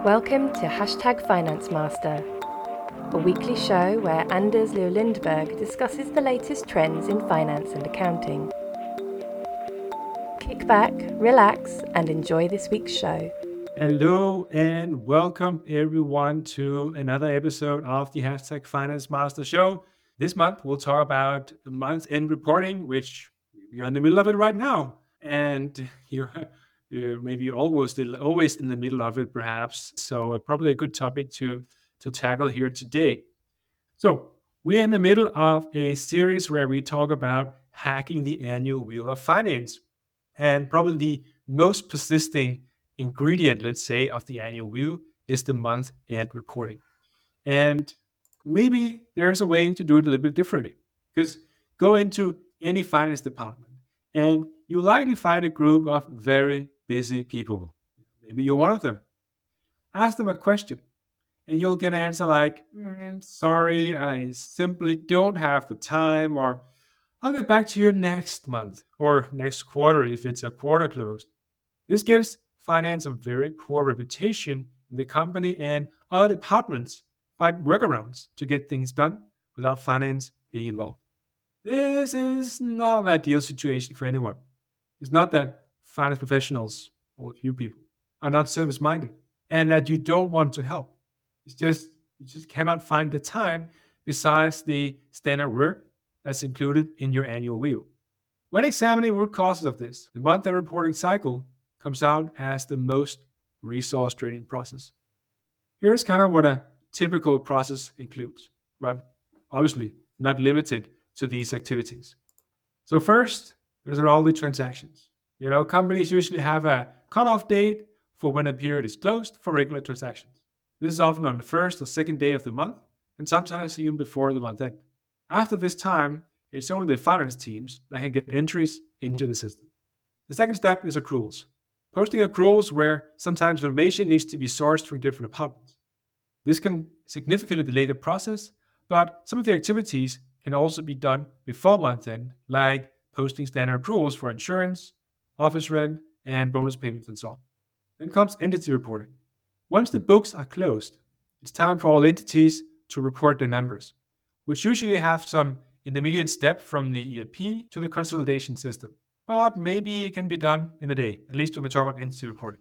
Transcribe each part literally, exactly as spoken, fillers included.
Welcome to Hashtag Finance Master, a weekly show where Anders Leo Lindberg discusses the latest trends in finance and accounting. Kick back, relax, and enjoy this week's show. Hello and welcome everyone to another episode of the Hashtag Finance Master Show. This month we'll talk about the month-end reporting, which you're in the middle of it right now, and you're, you're maybe almost always in the middle of it, perhaps. So uh, probably a good topic to to tackle here today. So we're in the middle of a series where we talk about hacking the annual wheel of finance, and probably the most persisting ingredient, let's say, of the annual wheel is the month-end reporting. And maybe there's a way to do it a little bit differently. Because go into any finance department and you likely find a group of very busy people. Maybe you're one of them. Ask them a question and you'll get an answer like, "Mm, sorry, I simply don't have the time," or "I'll get back to you next month," or next quarter if it's a quarter close. This gives finance a very poor reputation in the company, and other departments find workarounds to get things done without finance being involved. This is not an ideal situation for anyone. It's not that finance professionals, or you people, are not service minded and that you don't want to help. It's just you just cannot find the time besides the standard work that's included in your annual wheel. When examining root causes of this, the month-end reporting cycle comes out as the most resource draining process. Here's kind of what a typical process includes, right? Obviously, not limited to these activities. So first, there's all the transactions. You know, companies usually have a cutoff date for when a period is closed for regular transactions. This is often on the first or second day of the month, and sometimes even before the month end. After this time, it's only the finance teams that can get entries into the system. The second step is accruals. Posting accruals where sometimes information needs to be sourced from different departments. This can significantly delay the process, but some of the activities can also be done before month end, like posting standard accruals for insurance, office rent, and bonus payments and so on. Then comes entity reporting. Once the books are closed, it's time for all entities to report their numbers, which usually have some intermediate step from the E R P to the consolidation system. But maybe it can be done in a day, at least when we talk about entity reporting.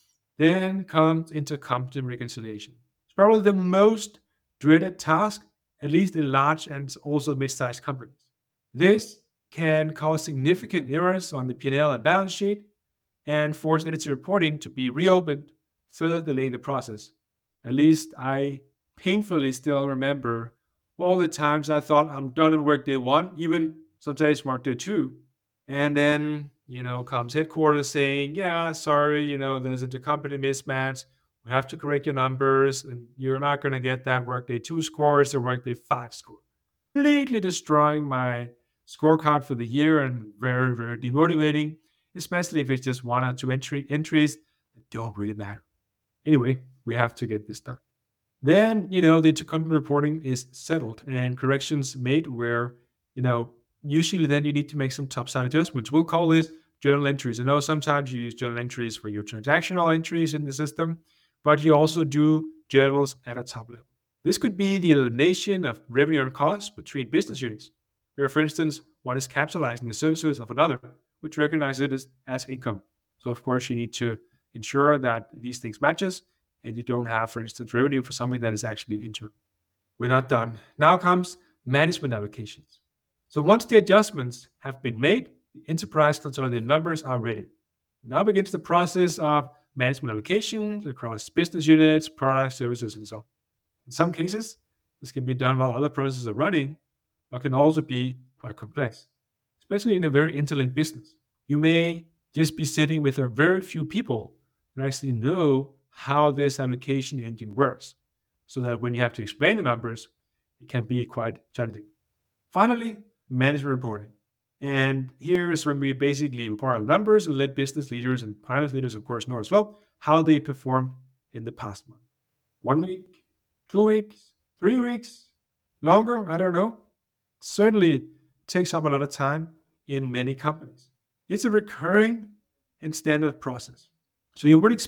Then comes intercompany reconciliation. It's probably the most dreaded task, at least in large and also mid-sized companies. This can cause significant errors on the P and L and balance sheet and force entity reporting to be reopened, further delaying the process. At least I painfully still remember all the times I thought I'm done at work day one, even sometimes work day two. And then, you know, comes headquarters saying, yeah, sorry, you know, there's a intercompany mismatch. We have to correct your numbers, and you're not going to get that workday two scores or workday five score. Completely destroying my scorecard for the year and very, very demotivating, especially if it's just one or two entry entries that don't really matter. Anyway, we have to get this done. Then, you know, the intercompany reporting is settled and corrections made where, you know, usually then you need to make some top-side adjustments. We'll call this journal entries. I know sometimes you use journal entries for your transactional entries in the system, but you also do journals at a top level. This could be the elimination of revenue and costs between business units, where, for instance, one is capitalizing the services of another, which recognizes it as, as income. So, of course, you need to ensure that these things matches and you don't have, for instance, revenue for something that is actually internal. We're not done. Now comes management allocations. So once the adjustments have been made, the enterprise consolidated numbers are ready. Now begins the process of management allocations across business units, products, services, and so on. In some cases, this can be done while other processes are running, but can also be quite complex, especially in a very interlinked business. You may just be sitting with a very few people who actually know how this allocation engine works, so that when you have to explain the numbers, it can be quite challenging. Finally, management reporting. And here is when we basically report our numbers and let business leaders and finance leaders, of course, know as well how they performed in the past month. One week, two weeks, three weeks, longer, I don't know. Certainly takes up a lot of time in many companies. It's a recurring and standard process. So you would expect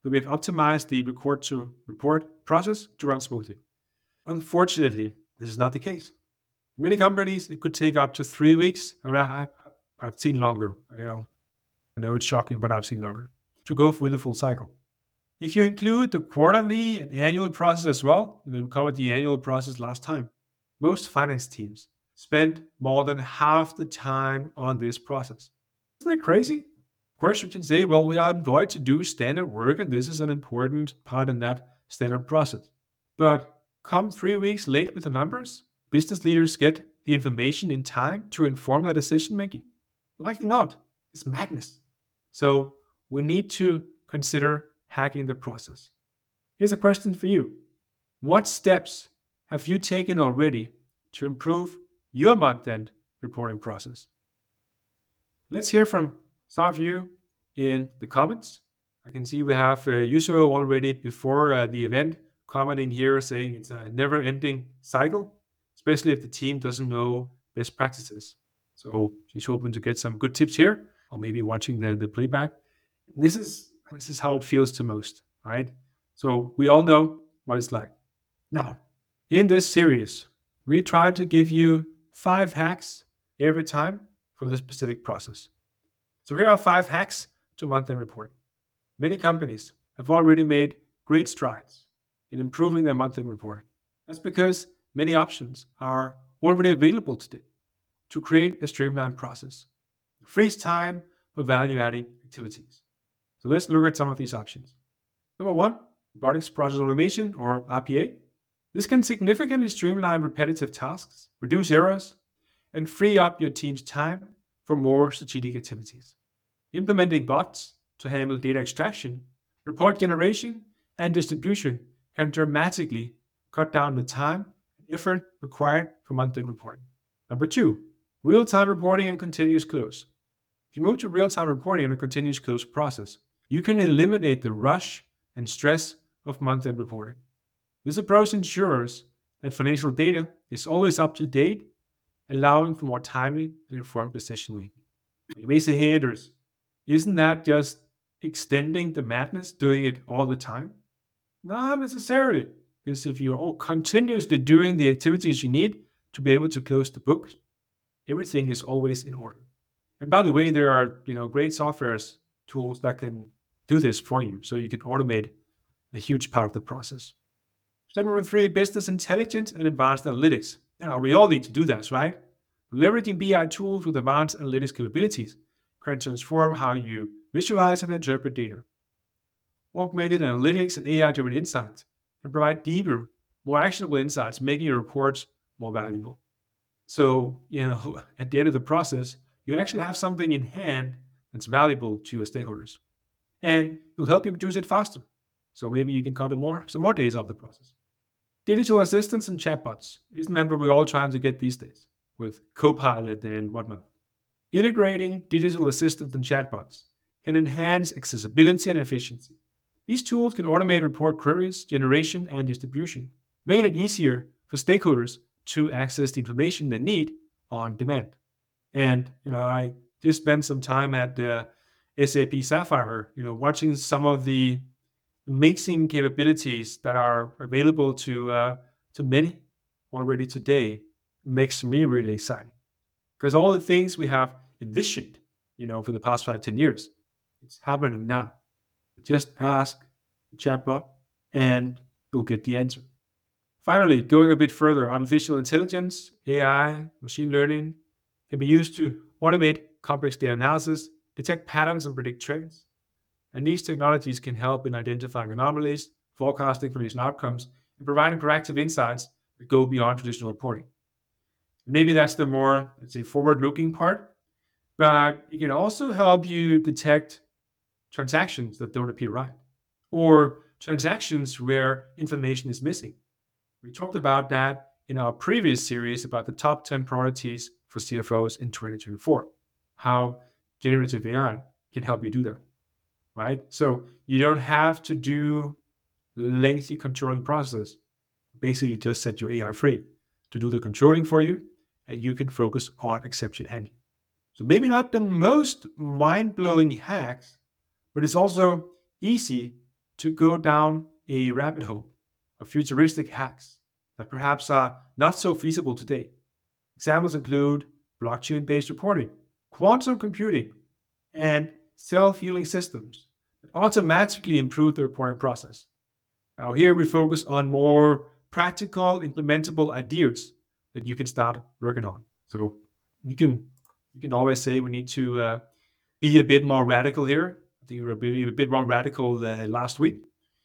So we have optimized the record to report process to run smoothly. Unfortunately, this is not the case. Many companies, it could take up to three weeks. I, I've seen longer. You know, I know it's shocking, but I've seen longer to go through the full cycle. If you include the quarterly and annual process as well, we covered the annual process last time. Most finance teams spend more than half the time on this process. Isn't that crazy? Of course, you can say, well, we are employed to do standard work, and this is an important part in that standard process. But come three weeks late with the numbers, business leaders get the information in time to inform their decision making. Likely not. It's madness. So we need to consider hacking the process. Here's a question for you. What steps have you taken already to improve your month-end reporting process? Let's hear from some of you in the comments. I can see we have uh, Yusuf already before uh, the event commenting here saying it's a never-ending cycle, especially if the team doesn't know best practices. So she's hoping to get some good tips here, or maybe watching the, the playback. This is this is how it feels to most, right? So we all know what it's like. Now, in this series, we try to give you five hacks every time for this specific process. So here are five hacks to month-end reporting. Many companies have already made great strides in improving their month-end reporting. That's because many options are already available today to create a streamlined process. It frees time for value-adding activities. So let's look at some of these options. Number one, robotics process automation, or R P A. This can significantly streamline repetitive tasks, reduce errors, and free up your team's time for more strategic activities. Implementing bots to handle data extraction, report generation, and distribution can dramatically cut down the time and effort required for monthly reporting. Number two, real-time reporting and continuous close. If you move to real-time reporting and a continuous close process, you can eliminate the rush and stress of month-end reporting. This approach ensures that financial data is always up to date, allowing for more timely and informed decision making. You may say, hey, Anders, isn't that just extending the madness, doing it all the time? Not necessarily, because if you're all continuously doing the activities you need to be able to close the books, everything is always in order. And by the way, there are you know great softwares tools that can do this for you, so you can automate a huge part of the process. Step number three, business intelligence and advanced analytics. Now, we all need to do this, right? Leveraging B I tools with advanced analytics capabilities can transform how you visualize and interpret data. Augmented analytics and A I-driven insights can provide deeper, more actionable insights, making your reports more valuable. So, you know, at the end of the process, you actually have something in hand that's valuable to your stakeholders. And it will help you produce it faster. So maybe you can cut more, some more days off the process. Digital assistants and chatbots. Isn't that what we're all trying to get these days with Copilot and whatnot? Integrating digital assistants and chatbots can enhance accessibility and efficiency. These tools can automate report queries, generation, and distribution, making it easier for stakeholders to access the information they need on demand. And, you know, I just spent some time at the S A P Sapphire, you know, watching some of the amazing capabilities that are available to uh, to many already today. Makes me really excited. Because all the things we have envisioned, you know, for the past five, ten years, it's happening now. Just ask the chatbot and you'll get the answer. Finally, going a bit further, artificial intelligence, A I, machine learning can be used to automate complex data analysis, detect patterns, and predict trends. And these technologies can help in identifying anomalies, forecasting information outcomes, and providing proactive insights that go beyond traditional reporting. Maybe that's the more, let's say, forward-looking part, but it can also help you detect transactions that don't appear right, or transactions where information is missing. We talked about that in our previous series about the top ten priorities for C F Os in twenty twenty-four, how generative A I can help you do that, right? So you don't have to do lengthy controlling process. Basically, just set your A I free to do the controlling for you, and you can focus on exception handling. So maybe not the most mind-blowing hacks, but it's also easy to go down a rabbit hole of futuristic hacks that perhaps are not so feasible today. Examples include blockchain-based reporting, quantum computing, and self-healing systems that automatically improve the reporting process. Now here we focus on more practical, implementable ideas that you can start working on. So you can you can always say we need to uh, be a bit more radical here. I think we were a bit, a bit more radical uh, last week,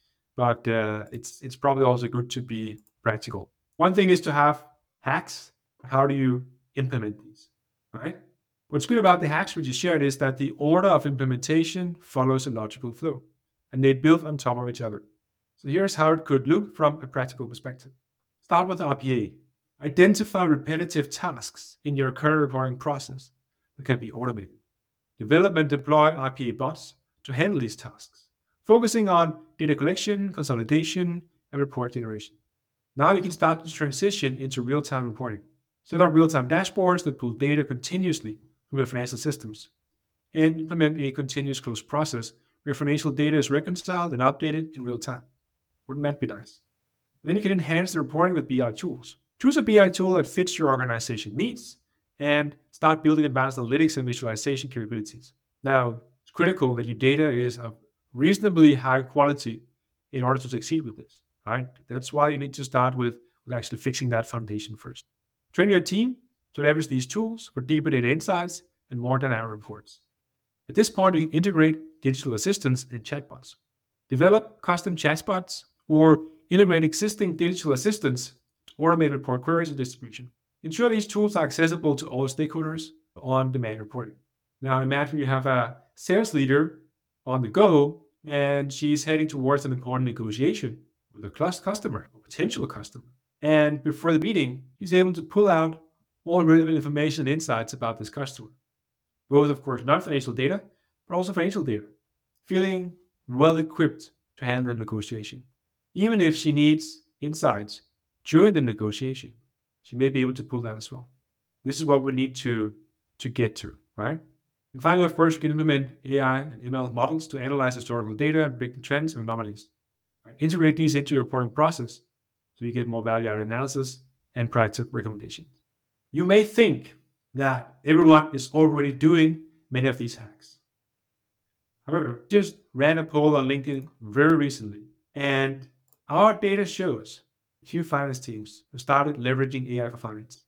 but uh, it's it's probably also good to be practical. One thing is to have hacks. How do you implement these, right? What's good about the hacks we just shared is that the order of implementation follows a logical flow, and they build on top of each other. So here's how it could look from a practical perspective. Start with R P A. Identify repetitive tasks in your current reporting process that can be automated. Develop and deploy R P A bots to handle these tasks, focusing on data collection, consolidation, and report generation. Now you can start to transition into real-time reporting. Set up real-time dashboards that pull data continuously from your financial systems, and implement a continuous close process where financial data is reconciled and updated in real time. Wouldn't that be nice? Then you can enhance the reporting with B I tools. Choose a B I tool that fits your organization needs and start building advanced analytics and visualization capabilities. Now, it's critical that your data is of reasonably high quality in order to succeed with this, right? That's why you need to start with, with actually fixing that foundation first. Train your team to leverage these tools for deeper data insights and more dynamic reports. At this point, you can integrate digital assistants and chatbots. Develop custom chatbots or integrate existing digital assistants to automate report queries and distribution. Ensure these tools are accessible to all stakeholders on demand reporting. Now imagine you have a sales leader on the go and she's heading towards an important negotiation with a customer, a potential customer. And before the meeting, he's able to pull out all relevant information and insights about this customer. Both, of course, non-financial data, but also financial data. Feeling well-equipped to handle the negotiation. Even if she needs insights during the negotiation, she may be able to pull that as well. This is what we need to, to get to, right? And finally, of course, we can implement A I and M L models to analyze historical data and predict trends and anomalies. Right? Integrate these into your reporting process so you get more value-added analysis and practical recommendations. You may think that everyone is already doing many of these hacks. However, just ran a poll on LinkedIn very recently, and our data shows few finance teams have started leveraging A I for finance.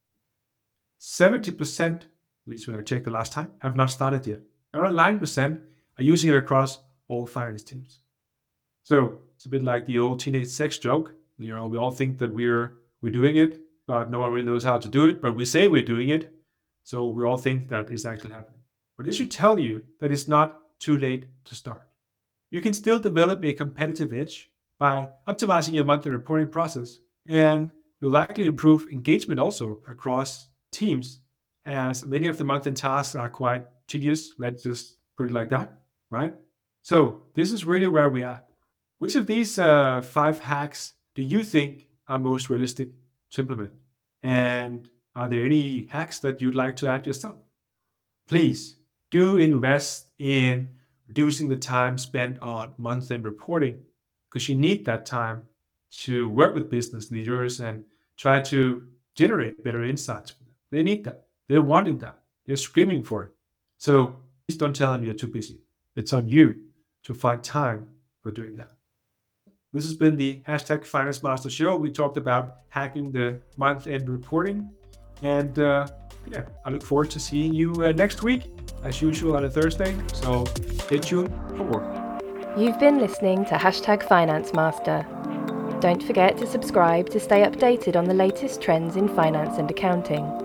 seventy percent, at least when I checked the last time, have not started yet. Around nine percent are using it across all finance teams. So it's a bit like the old teenage sex joke. You know, we all think that we're we're doing it, but no one really knows how to do it. But we say we're doing it, so we all think that it's actually happening. But this should tell you that it's not too late to start. You can still develop a competitive edge by optimizing your monthly reporting process, and you'll likely improve engagement also across teams, as many of the monthly tasks are quite tedious. Let's just put it like that, right? So this is really where we are. Which of these uh, five hacks do you think are most realistic to implement? And are there any hacks that you'd like to add yourself? Please do invest in reducing the time spent on month-end reporting, because you need that time to work with business leaders and try to generate better insights for them. They need that. They're wanting that. They're screaming for it. So please don't tell them you're too busy. It's on you to find time for doing that. This has been the hashtag Finance Master Show. We talked about hacking the month-end reporting. And uh, yeah, I look forward to seeing you uh, next week, as usual, on a Thursday. So stay tuned for more. You've been listening to Hashtag Finance Master. Don't forget to subscribe to stay updated on the latest trends in finance and accounting.